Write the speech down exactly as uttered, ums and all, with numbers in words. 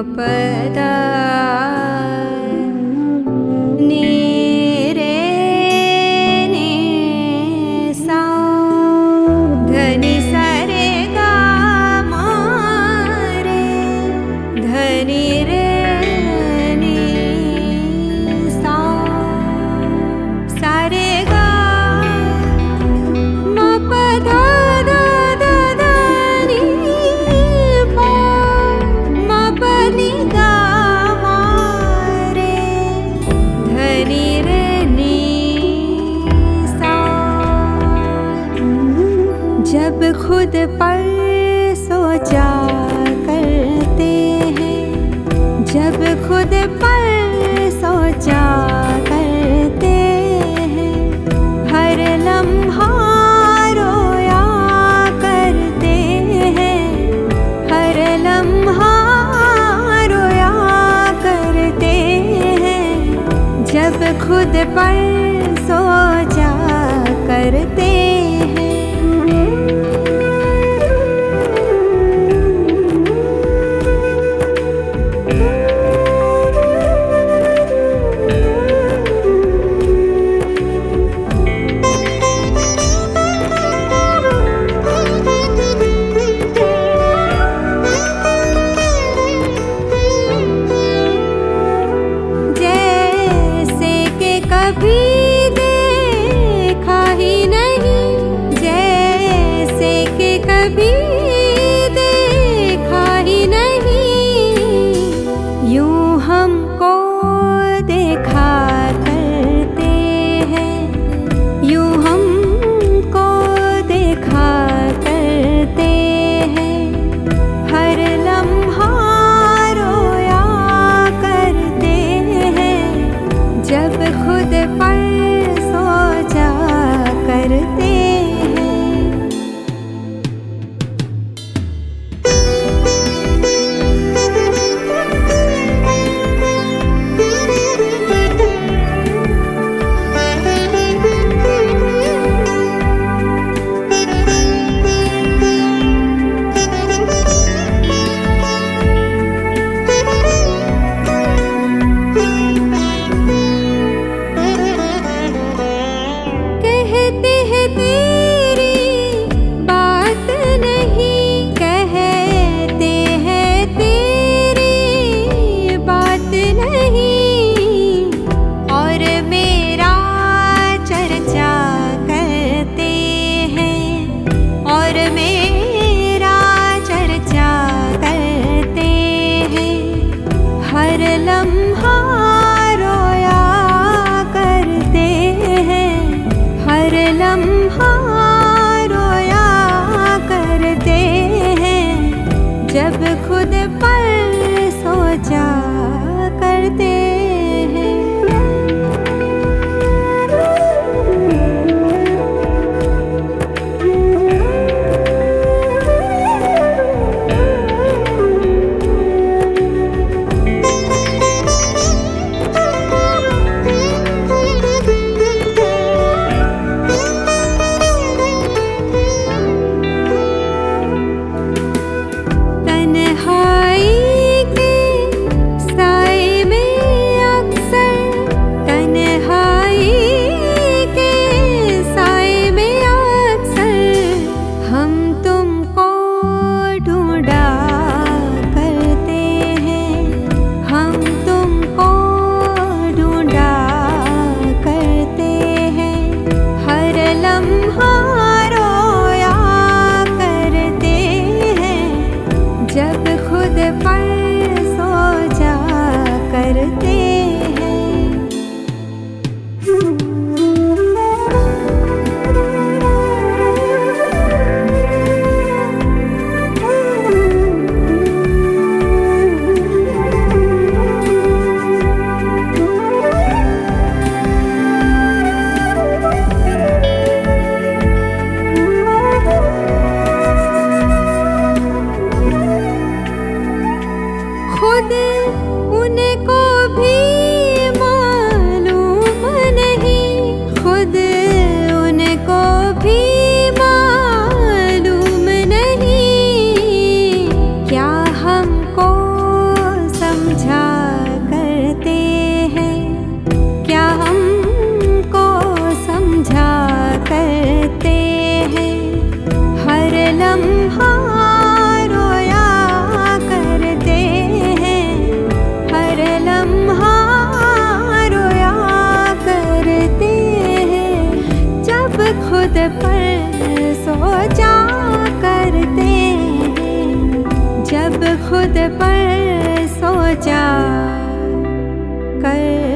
पदा नी रे नी सा धनी सा रे गा मा रे धनी रे नी सा सा रे गा मा पदा जब खुद पर सोचा करते हैं, जब खुद पर सोचा करते हैं, हर लम्हा रोया करते हैं, हर लम्हा रोया करते हैं, जब खुद पर सोचा करते हैं। कभी देखा ही नहीं, जैसे कि कभी देखा ही नहीं, यूं हमको देखा करते हैं, यूं हमको देखा करते हैं, हर लम्हा रोया करते हैं, जब खुद पर सोचा करते हैं। जब खुद पर सोचा करते हैं। जब खुद पर सोचा करते हैं। खुद उनको भी मालूम नहीं, खुद उनको भी मालूम नहीं, क्या हमको समझा करते हैं, क्या हमको समझा करते हैं। हर लम्हा रोया करते हैं, हर लम्हा रोया करते हैं। जब खुद पर सोचा करते हैं, जब खुद पर सोचा कर